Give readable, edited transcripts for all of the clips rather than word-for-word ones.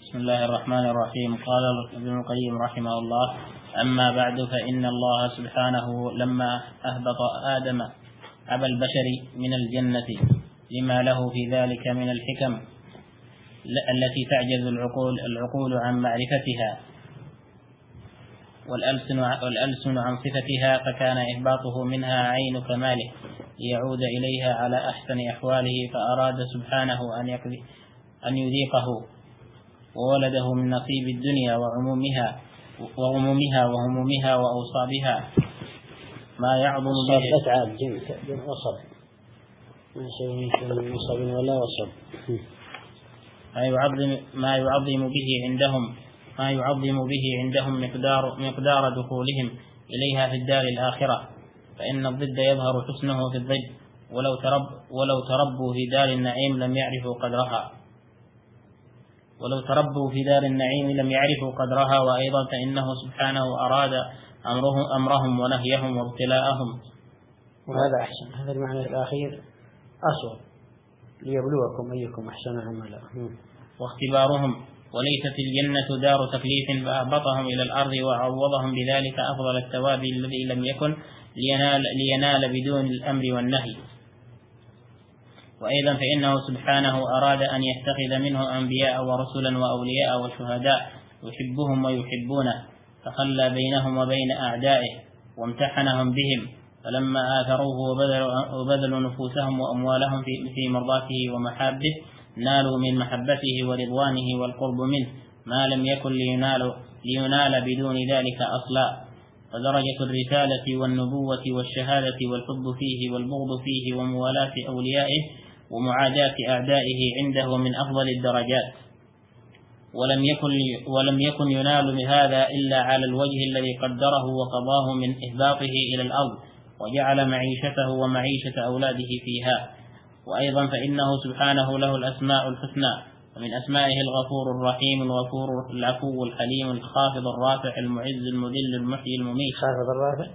بسم الله الرحمن الرحيم. قال ابن القيم رحمه الله: أما بعد، فإن الله سبحانه لما أهبط آدم أبا البشر من الجنة لما له في ذلك من الحكم التي تعجز العقول عن معرفتها والألسن عن صفتها، فكان إهباطه منها عين كماله ليعود إليها على أحسن أحواله، فأراد سبحانه أن يذيقه وولده من نصيب الدنيا وغمومها وهمومها وأوصابها ما يعظم به ما يعظم به عندهم مقدار دخولهم إليها في الدار الآخرة، فإن الضد يظهر حسنه في الضد، ولو تربوا في دار النعيم لم يعرفوا قدرها. وأيضا فإنه سبحانه أراد أمرهم ونهيهم وابتلاءهم، وهذا أحسن، هذا المعنى الأخير أصل ليبلوكم أيكم أحسن عملا واختبارهم. وليست الجنة دار تكليف، فأهبطهم إلى الأرض وعوضهم بذلك أفضل الثواب الذي لم يكن لينال بدون الأمر والنهي. وأيضا فإنه سبحانه أراد أن يتخذ منه أنبياء ورسلا وأولياء وشهداء يحبهم ويحبونه، فخلى بينهم وبين أعدائه وامتحنهم بهم، فلما آثروه وبذلوا نفوسهم وأموالهم في مرضاته ومحابه، نالوا من محبته ورضوانه والقرب منه ما لم يكن لينال بدون ذلك أصلا. فدرجة الرسالة والنبوة والشهادة والحب فيه والبغض فيه وموالاة أوليائه ومعاداة أعدائه عنده من أفضل الدرجات، ولم يكن ينال بهذا إلا على الوجه الذي قدره وقضاه من إهباطه إلى الأرض، وجعل معيشته ومعيشة أولاده فيها. وأيضا فإنه سبحانه له الأسماء الحسنى، ومن أسمائه الغفور الرحيم الغفور العفو الحليم الخافض الرافع المعز المذل المحيي المميت. خافض الرافع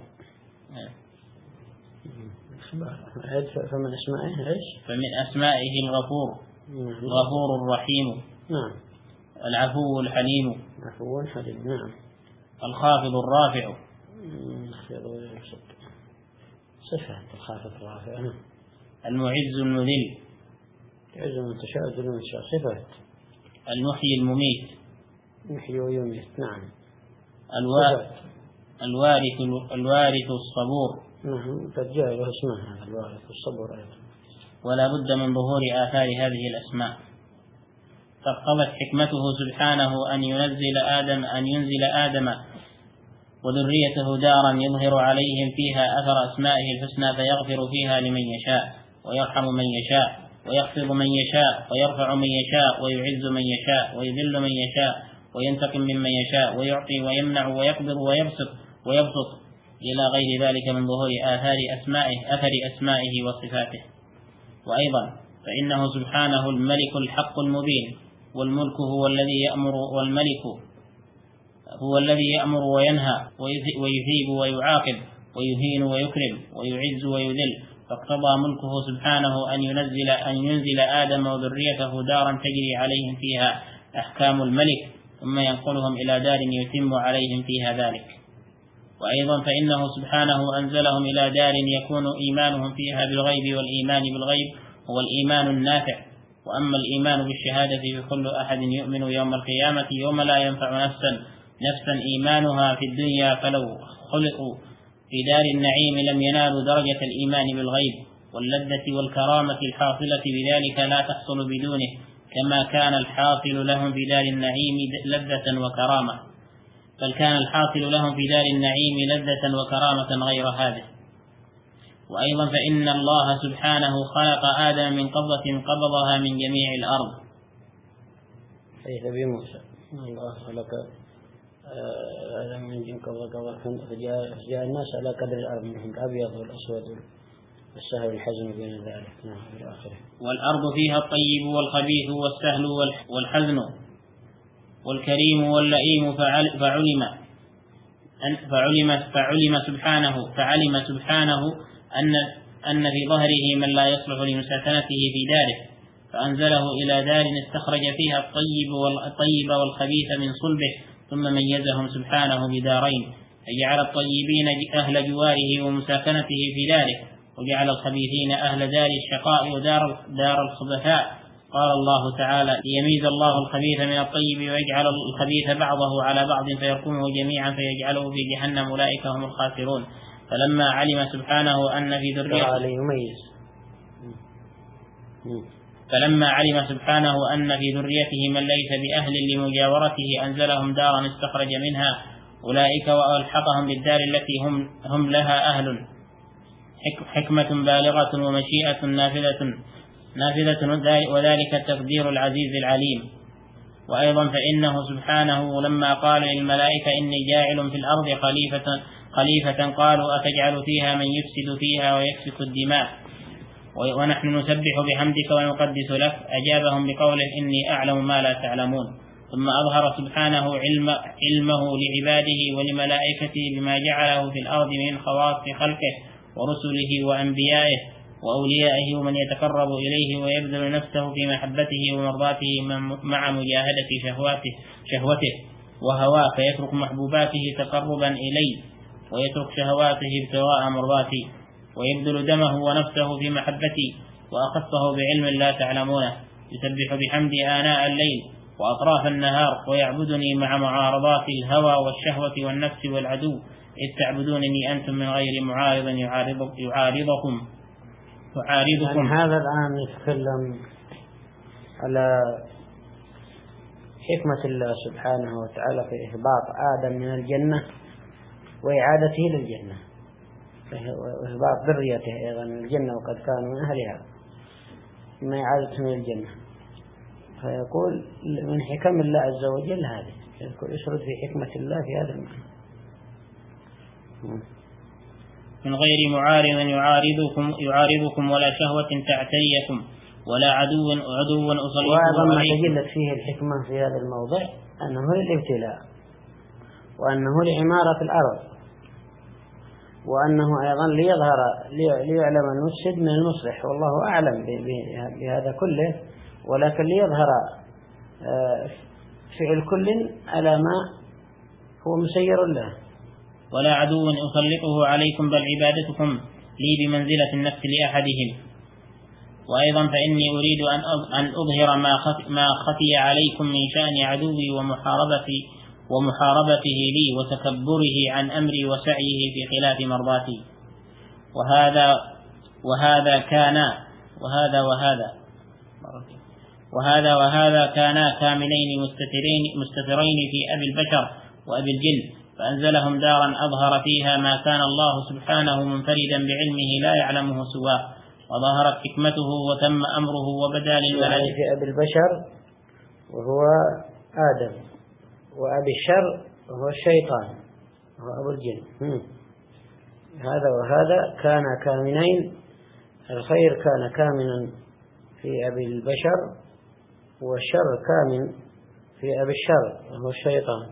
فمن أسمائه الغفور الرحيم العفو الحليم الخافض الرافع صفة الخافض الرافع المعز المذل صفة المحيي المميت يحيي ويميت. نعم. الوارث الصبور. قد جاء له اسمه هذا الوارث الصبور أيضا. ولا بد من ظهور آثار هذه الأسماء. فاقتضت حكمته سبحانه أن ينزل آدم وذريته دارا يظهر عليهم فيها أثر أسمائه الحسنى، فيغفر فيها لمن يشاء ويرحم من يشاء ويخفض من يشاء ويرفع من يشاء ويعز من يشاء ويذل من يشاء وينتقم ممن يشاء ويعطي ويمنع ويقبض ويبسط إلى غير ذلك من ظهور أثر أسمائه وصفاته. وأيضا فإنه سبحانه الملك الحق المبين، والملك هو الذي يأمر وينهى ويثيب ويعاقب ويهين ويكرم ويعز ويذل. فاقتضى ملكه سبحانه أن ينزل آدم وذريته دارا تجري عليهم فيها أحكام الملك، ثم ينقلهم إلى دار يتم عليهم فيها ذلك. وأيضا فإنه سبحانه أنزلهم إلى دار يكون إيمانهم فيها بالغيب، والإيمان بالغيب هو الإيمان النافع. وأما الإيمان بالشهادة فكل أحد يؤمن يوم القيامة يوم لا ينفع نفسا إيمانها في الدنيا، فلو خلقوا في دار النعيم لم ينالوا درجة الإيمان بالغيب، واللذة والكرامة الحاصلة بذلك لا تحصل بدونه، كما كان الحاصل لهم في دار النعيم لذة وكرامة، بل كان الحاصل لهم في دار النعيم لذة وكرامة غير هذه. وأيضا فإن الله سبحانه خلق آدم من قبضة قبضها من جميع الأرض. حيث أبي موسى الله خلق آدم من جن قبضة فجاء الناس على قدر الأرض، منهم الأبيض والأسود والسهل والحزن بين ذلك. نعم إلى آخره. والأرض فيها الطيب والخبيث والسهل والحزن والكريم واللئيم، فعلم سبحانه أن في ظهره من لا يصلح لمساكنته في داره، فأنزله إلى دار استخرج فيها الطيب والخبيث من صلبه، ثم ميزهم سبحانه بدارين، فجعل الطيبين أهل جواره ومساكنته في داره، وجعل الخبيثين أهل دار الشقاء ودار الخبثاء. قال الله تعالى: ليميز الله الخبيث من الطيب ويجعل الخبيث بعضه على بعض فيركمه جميعا فيجعله في جهنم، أولئك هم الخاسرون. فلما علم سبحانه أن في ذريته من ليس بأهل لمجاورته أنزلهم دارا استخرج منها أولئك وألحقهم بالدار التي هم لها أهل. حكمة بالغة ومشيئة نافذة، وذلك التقدير العزيز العليم. وأيضا فإنه سبحانه لما قال للملائكة: إني جاعل في الأرض خليفة قالوا: أتجعل فيها من يفسد فيها ويسفك الدماء ونحن نسبح بحمدك ونقدس لك، أجابهم بقوله: إني أعلم ما لا تعلمون. ثم أظهر سبحانه علمه لعباده ولملائكته بما جعله في الأرض من خواص خلقه ورسله وأنبيائه وأوليائه ومن يتقرب إليه ويبذل نفسه في محبته ومرضاته مع مجاهدة شهوته وهواه، فيترك محبوباته تقربا إليه ويترك شهواته ابتغاء مرضاتي، ويبذل دمه ونفسه في محبتي، وأخصه بعلم لا تعلمونه، يسبح بحمدي آناء الليل وأطراف النهار، ويعبدني مع معارضات الهوى والشهوة والنفس والعدو، إذ تعبدونني أنتم من غير معارض يعارضكم. يعني هذا الآن يتكلم على حكمة الله سبحانه وتعالى في إهباط آدم من الجنة وإعادته للجنة، وإهباط ذريته أيضا من الجنة وقد كانوا من أهلها، ثم إعادته من الجنة. فيقول من حكم الله عز وجل هذه، يشرد في حكمة الله في هذا المعنى. من غير معارض يعارضكم ولا شهوة تعتريكم ولا عدو أصليكم. وأيضا ما تجلت فيه الحكمة في هذا الموضع أنه للابتلاء، وأنه لعمارة الأرض، وأنه أيضا ليعلم المفسد من المصلح، والله أعلم بهذا كله، ولكن ليظهر فعل كل على ما هو مسير له. ولا عدو أسلطه عليكم بل عبادتكم لي بمنزلة النفس لأحدهم. وأيضا فإني أريد أن أظهر ما خفي عليكم من شأن عدوي ومحاربته لي وتكبره عن أمري وسعيه في خلاف مرضاتي. وهذا كانا كاملين مستترين في أبي البشر وأبي الجن، فأنزلهم دارا أظهر فيها ما كان الله سبحانه منفردا بعلمه لا يعلمه سواه، وظهرت حكمته وتم أمره وبدا للملائكة. في أبي البشر وهو آدم، وأبي الشر وهو الشيطان وهو أبو الجن. هذا وهذا كان كامنين، الخير كان كامنا في أبي البشر، والشر كامن في أبي الشر وهو الشيطان.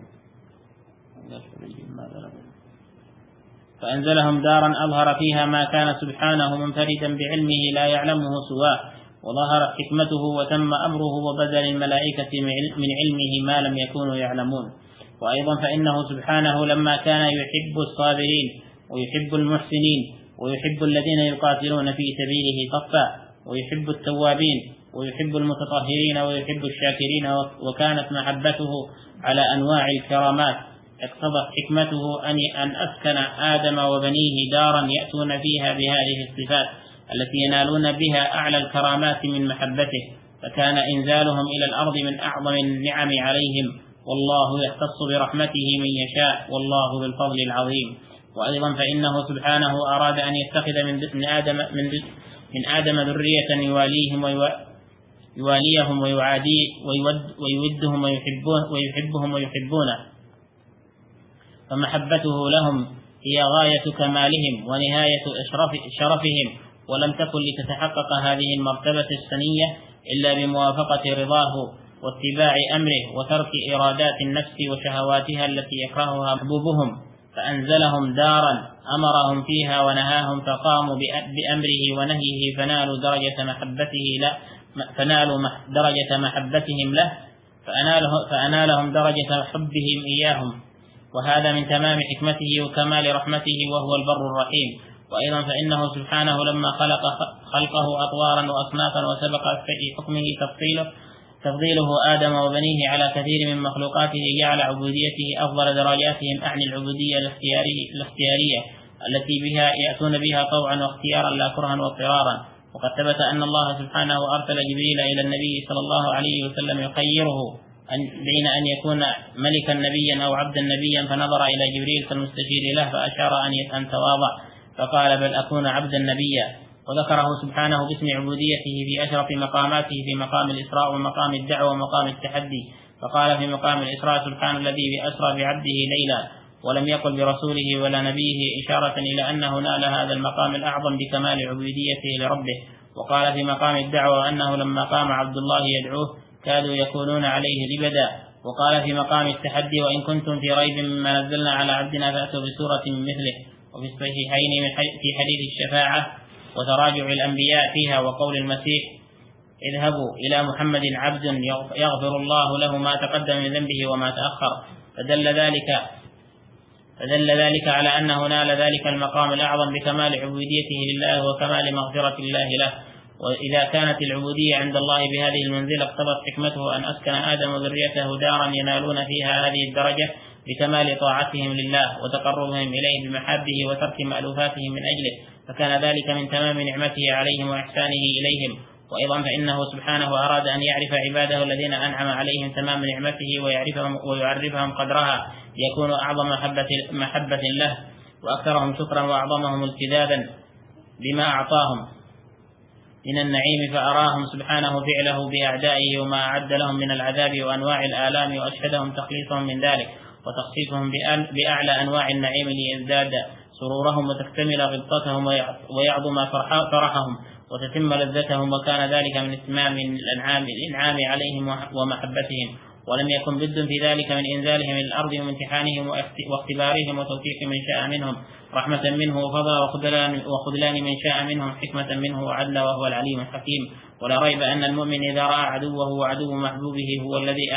فأنزلهم دارا أظهر فيها ما كان سبحانه منفردا بعلمه لا يعلمه سواه، وظهرت حكمته وتم أمره وبدا للملائكة من علمه ما لم يكونوا يعلمون. وأيضا فإنه سبحانه لما كان يحب الصابرين ويحب المحسنين ويحب الذين يقاتلون في سبيله صفا، ويحب التوابين ويحب المتطهرين ويحب الشاكرين، وكانت محبته على أنواع الكرامات، اقتضت حكمته أن أسكن آدم وبنيه دارا يأتون فيها بهذه الصفات التي ينالون بها أعلى الكرامات من محبته، فكان إنزالهم إلى الأرض من أعظم النعم عليهم، والله يختص برحمته من يشاء، والله بالفضل العظيم. وأيضا فإنه سبحانه أراد أن يتخذ من آدم ذرية يواليهم ويودهم ويحبهم ويحبونه، فمحبته لهم هي غاية كمالهم ونهاية شرفهم، ولم تكن لتتحقق هذه المرتبة السنية إلا بموافقة رضاه واتباع أمره وترك إرادات النفس وشهواتها التي يكرهها محبوبهم، فأنزلهم دارا أمرهم فيها ونهاهم، فقاموا بأمره ونهيه فنالوا درجة محبته له، درجة محبتهم له فأنالهم درجة حبهم إياهم، وهذا من تمام حكمته وكمال رحمته وهو البر الرحيم. وأيضا فإنه سبحانه لما خلقه أطوارا وأصنافا وسبق في حكمه تفضيله آدم وبنيه على كثير من مخلوقاته جعل عبوديته أفضل درجاتهم، أعني العبودية الاختيارية التي بها يأتون بها طوعا واختيارا لا كرها واضطرارا. وقد ثبت أن الله سبحانه أرسل جبريل إلى النبي صلى الله عليه وسلم يخيره بين أن يكون ملكا نبيا أو عبدا نبيا، فنظر إلى جبريل كالمستشير له فأشار أن تواضع فقال بل أكون عبدا نبيا. وذكره سبحانه باسم عبوديته في أشرف مقاماته في مقام الإسراء ومقام الدعوة ومقام التحدي، فقال في مقام الإسراء سبحان الذي أسرى بعبده ليلا، ولم يقل برسوله ولا نبيه إشارة إلى أنه نال هذا المقام الأعظم بكمال عبوديته لربه. وقال في مقام الدعوة أنه لما قام عبد الله يدعوه كادوا يكونون عليه لبدا. وقال في مقام التحدي وإن كنتم في ريب مما نزلنا على عبدنا فأتوا بسورة من مثله. وفي الصحيحين في حديث الشفاعة وتراجع الأنبياء فيها وقول المسيح اذهبوا إلى محمد عبد يغفر الله له ما تقدم من ذنبه وما تأخر، فدل ذلك على أنه نال ذلك المقام الأعظم بكمال عبوديته لله وكمال مغفرة الله له. وإذا كانت العبودية عند الله بهذه المنزلة اقتضت حكمته أن أسكن آدم وذريته دارا ينالون فيها هذه الدرجة بكمال طاعتهم لله وتقربهم إليه بمحابه وترك مألوفاته من أجله، فكان ذلك من تمام نعمته عليهم وإحسانه إليهم. وأيضا فإنه سبحانه أراد أن يعرف عباده الذين أنعم عليهم تمام نعمته ويعرفهم قدرها ليكونوا أعظم محبة له وأكثرهم شكرا وأعظمهم التذاذا بما أعطاهم من النعيم، فأراهم سبحانه فعله بأعدائه وما أعد لهم من العذاب وأنواع الآلام، وأشهدهم تخليصهم من ذلك وتخصيصهم بأعلى أنواع النعيم ليزداد سرورهم وتكتمل غبطتهم ويعظم فرحهم وتتم لذتهم، وكان ذلك من اتمام الإنعام عليهم ومحبتهم. ولم يكن بد في ذلك من إنزالهم إلى الأرض وامتحانهم واختبارهم وتوفيق من شاء منهم، رحمة منه وفضل وخذلان من شاء منهم، حكمة منه وعدل وهو العليم الحكيم. ولا ريب أن المؤمن إذا رأى عدوه وعدو محبوبه هو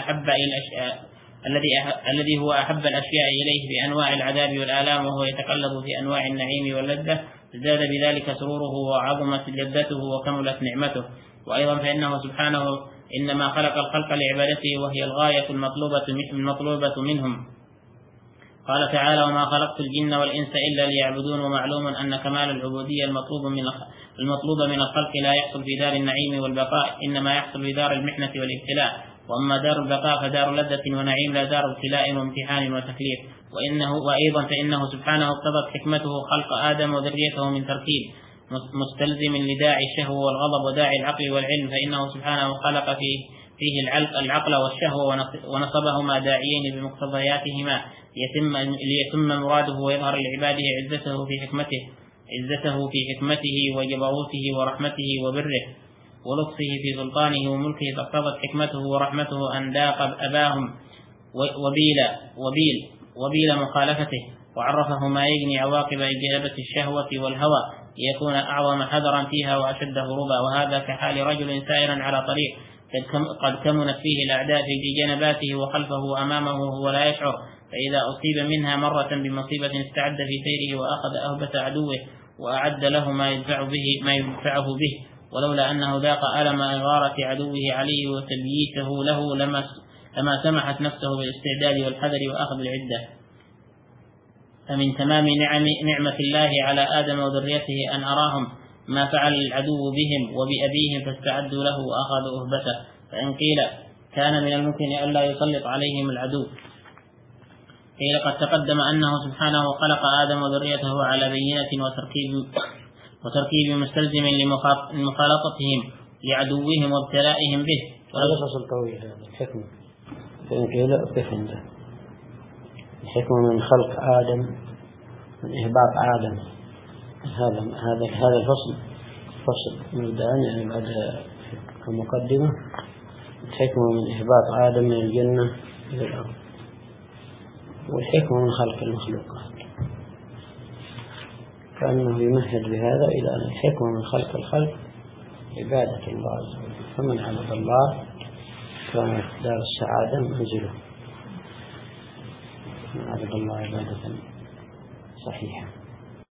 الذي هو أحب الأشياء إليه بأنواع العذاب والآلام، وهو يتقلب في أنواع النعيم واللذة، ازداد بذلك سروره وعظمت لذته وكملت نعمته. وأيضا فإنه سبحانه إنما خلق الخلق لعبادته وهي الغاية المطلوبة منهم. قال تعالى وما خلقت الجن والإنس إلا ليعبدون. ومعلوم أن كمال العبودية المطلوب من الخلق لا يحصل في دار النعيم والبقاء، إنما يحصل في دار المحنة والابتلاء. وأما دار البقاء فدار لذة ونعيم لا دار ابتلاء وامتحان وتكليف. وأيضا فإنه سبحانه اقتضت حكمته خلق آدم وذريته من تركيب مستلزم لداعي الشهوة والغضب وداعي العقل والعلم، فإنه سبحانه خلق فيه العقل والشهوة ونصبهما داعيين بمقتضياتهما ليتم مراده ويظهر لعباده عزته في حكمته وجبروته ورحمته وبره ولطفه في سلطانه وملكه، فاقتضت حكمته ورحمته أن ذاق أباهم وبيل مخالفته، وعرفه ما يجني عواقب إجابة الشهوة والهوى ليكون أعظم حذرا فيها وأشد هروبا. وهذا كحال رجل سائرا على طريق قد كمنت فيه الأعداء في جنباته وخلفه وأمامه وهو لا يشعر، فإذا أصيب منها مرة بمصيبة استعد في سيره وأخذ أهبة عدوه وأعد له ما يدفعه به، ولولا أنه ذاق ألم إغارة عدوه عليه وتبييته له لما سمحت نفسه بالاستعداد والحذر وأخذ العدة. فمن تمام نعمة الله على آدم وذريته أن أراهم ما فعل العدو بهم وبأبيهم فاستعدوا له وأخذوا أهبته. فإن قيل كان من الممكن ألا يسلط عليهم العدو، قيل قد تقدم أنه سبحانه خلق آدم وذريته على بينة وتركيب مستلزم لمخالطتهم لعدوهم وابتلائهم به. هذا فصل طويل هذا الحكمة. فإن قيل بفهم الحكمة من خلق آدم من إهباط آدم، هذا الفصل مبدأ يعني بعد المقدمة الحكمة من إهباط آدم من الجنة إلى الأرض، والحكمة من خلق المخلوقات، كأنه يمهد بهذا إلى أن الحكمة من خلق الخلق عبادة الله عز وجل، فمن عبد الله كانت دار السعادة منزله، من عبد الله عبادة صحيحة.